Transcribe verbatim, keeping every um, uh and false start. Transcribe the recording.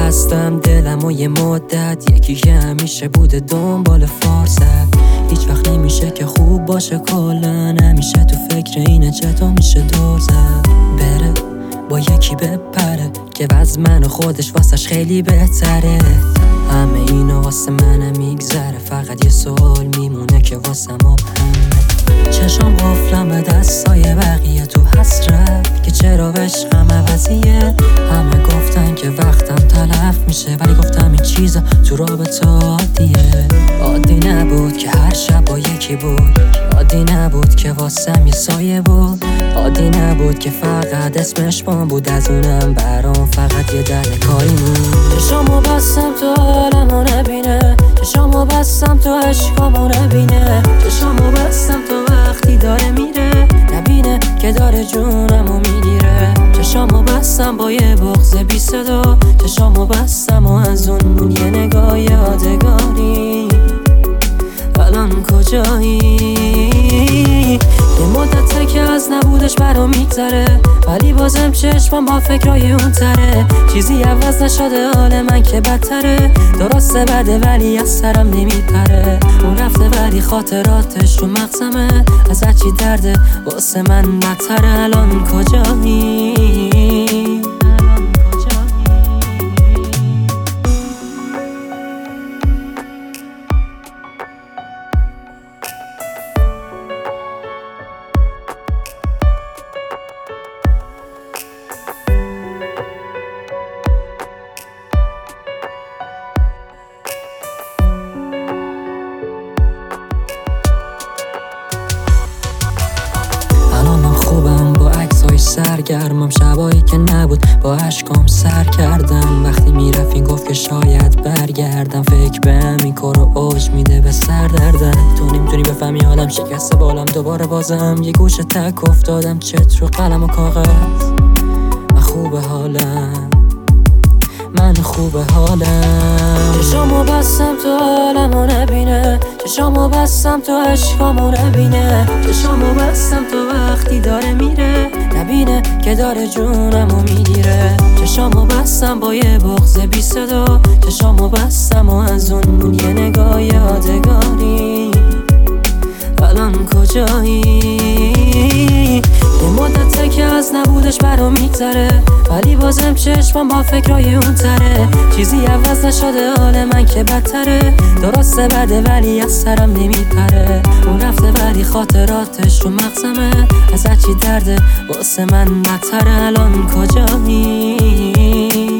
بستم دلم و یه مدت، یکی که همیشه بوده دنبال فرصت. هیچ وقت نمیشه که خوب باشه کلا، همیشه تو فکر اینه چطور میشه دور زد. بره با یکی بپره که وز من و خودش واسش خیلی بهتره. همه اینا واسه منم میگذره، فقط یه سوال میمونه که واسه ما همه. چشم قفلم به دستای بقیه تو حسرت که چرا عشقم عوضیه. همه گفتن که وقتم تلف میشه، ولی گفتم این چیزا تو رابطه عادیه. عادی نبود که هر شب با یکی بود، عادی نبود که واسم یه سایه بود، عادی نبود که فقط اسمش بام بود، از اونم برام فقط یه در کاری بود. چشامو بستم تو حالمو نبینه، چشامو بستم تو عشقامو نبینه، چشامو بستم تو وقتی داره میره نبینه که داره جونمو میگیره. چشامو بستم با یه بغض بی صدا، چشامو بستم و از اون یه نگاه یادگاری. الان کجایی؟ یه مدته که از نبودش برام میگذره، ولی بازم چشمم با فکرای اون تره. چیزی عوض نشده حال من که بدتره، درسته بده ولی از سرم نمیپره. اون رفته ولی خاطراتش تو مغزمه، از هرچی درده واسه من بدتره. الان کجایی؟ سرگرمم شبایی که نبود با عشقام سر کردم. وقتی میرفت گفت که شاید برگردم، فکر به همین کار و اوج میده به سر دردم. تو نمیتونی بفهمی حالم شکسته بالم، دوباره بازم یه گوشه تک افتادم، چت رو قلم و کاغذ. من خوبه حالم، من خوبه حالم. چشامو بستم تو حالمو نبینه، چشامو بستم تو عشقامو نبینه، چشامو بستم تو وقتی داره میره نبینه که داره جونمو میگیره. چشامو بستم با یه بغض بی صدا، چشامو بستم و از اون یه نگاه یادگاری. الان کجایی؟ یه مدته که از نبودش برام میگذره، ولی بازم چشمم با فکرای اون تره. چیزی عوض نشده حال من که بدتره، درسته بده ولی از سرم نمیپره. اون رفته ولی خاطراتش تو مغزمه، از هرچی درده واسه من بدتره. الان کجایی؟